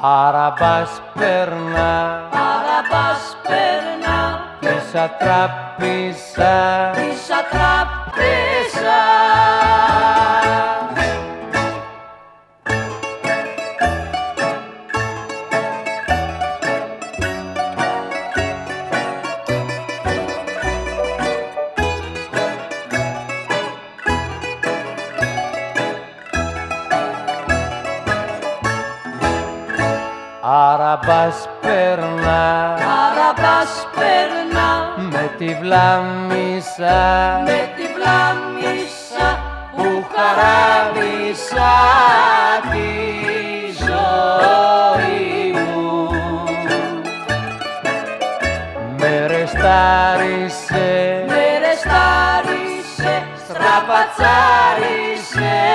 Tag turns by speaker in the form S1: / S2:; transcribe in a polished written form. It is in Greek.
S1: Αραμπάς περνά,
S2: Αραμπάς περνά,
S1: της ατράπησα,
S2: της ατράπησα.
S1: Αραμπάς περνά,
S2: Αραμπάς περνά,
S1: με τη βλάμισα,
S2: με τη βλάμισα
S1: που χαράμισα τη ζωή μου. Με ρεστάρισε,
S2: με ρεστάρισε,
S1: στραπατσάρισε